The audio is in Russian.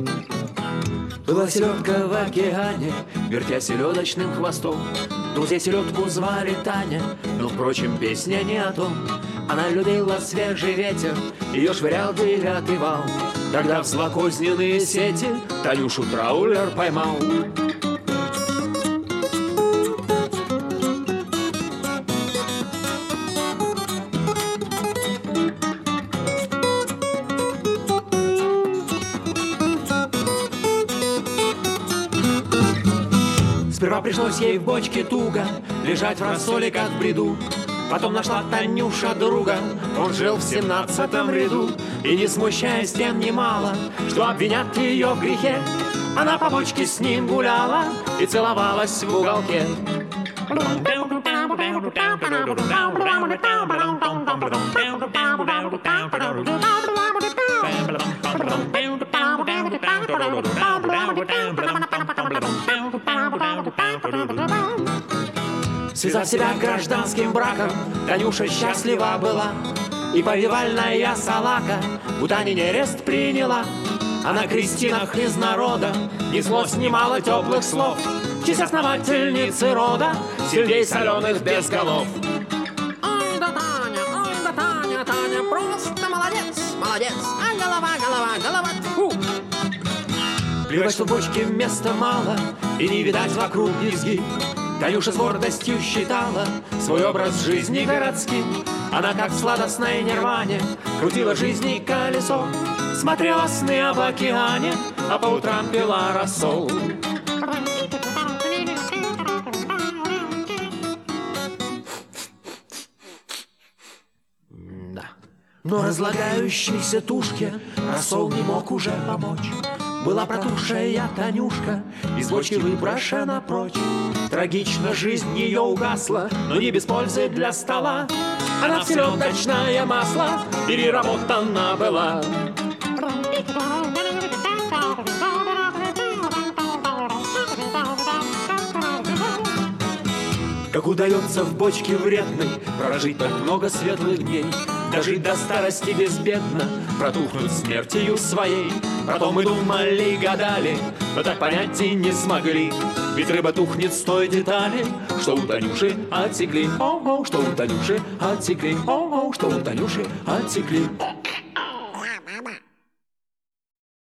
Была селедка в океане, вертя селедочным хвостом. Друзей селедку звали Таня, но, впрочем, песня не о том. Она любила свежий ветер, ее швырял 9-й вал. Тогда в злокозненные сети Танюшу траулер поймал. Сперва пришлось ей в бочке туго лежать в рассоле, как в бреду. Потом нашла Танюша друга, он жил в 17-м ряду. И не смущаясь тем немало, что обвинят ее в грехе, она по бочке с ним гуляла и целовалась в уголке. Связав себя гражданским браком, Танюша счастлива была. И повивальная салака у Тани нерест приняла. А на крестинах из народа неслось немало теплых слов в честь основательницы рода, сельдей соленых без голов. Ой да Таня, Таня просто молодец, молодец. А голова, фу. Плевать, что в бочке места мало и не видать вокруг низги. Танюша с гордостью считала свой образ жизни городским. Она, как в сладостной нирване, крутила жизни колесо, смотрела сны об океане, а по утрам пила рассол. Да. Но разлагающейся тушке рассол не мог уже помочь. Была протухшая Танюшка, из бочки выброшена прочь. Трагично жизнь ее угасла, но не без пользы для стола. Она в селедочное масло переработана была. Как удается в бочке вредной прожить так много светлых дней, дожить до старости безбедно, протухнуть смертью своей. Про то мы думали и гадали, но так понять и не смогли. Ведь рыба тухнет с той детали, что у Танюши отсекли. О-о, что у Танюши отсекли. О-о, что у Танюши отсекли.